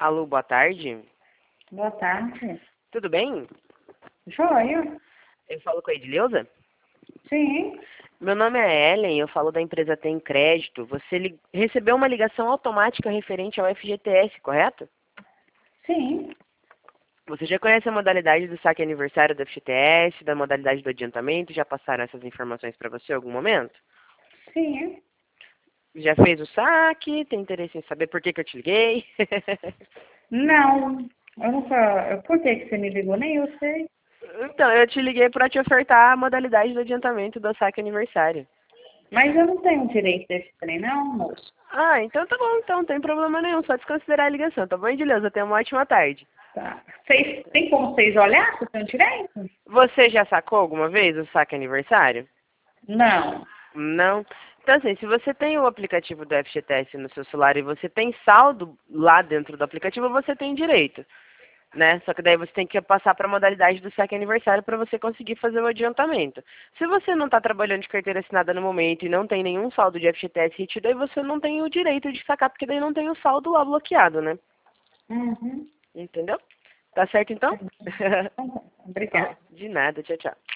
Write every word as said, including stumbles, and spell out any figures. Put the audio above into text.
Alô, boa tarde. Boa tarde. Tudo bem? Joia? Eu falo com a Edileuza? Sim. Meu nome é Ellen, eu falo da empresa Tem Crédito. Você li- recebeu uma ligação automática referente ao F G T S, correto? Sim. Você já conhece a modalidade do saque aniversário do F G T S, da modalidade do adiantamento? Já passaram essas informações para você em algum momento? Sim. Já fez o saque? Tem interesse em saber por que, que eu te liguei? Não. Eu nunca. Por que que você me ligou? Nem eu sei. Então, eu te liguei para te ofertar a modalidade do adiantamento do saque aniversário. Mas eu não tenho direito desse trem, não, moço. Ah, então tá bom, então não tem problema nenhum, só desconsiderar a ligação, tá bom, Edileuza? Tenha uma ótima tarde. Tá. Vocês, tem como vocês olhar se eu tenho direito? Você já sacou alguma vez o saque aniversário? Não. Não? Então, assim, se você tem o aplicativo do F G T S no seu celular e você tem saldo lá dentro do aplicativo, você tem direito, né? Só que daí você tem que passar para a modalidade do saque aniversário para você conseguir fazer o adiantamento. Se você não está trabalhando de carteira assinada no momento e não tem nenhum saldo de F G T S retido, aí você não tem o direito de sacar, porque daí não tem o saldo lá bloqueado, né? Uhum. Entendeu? Tá certo, então? Então, tá. Obrigada. De nada. Tchau, tchau.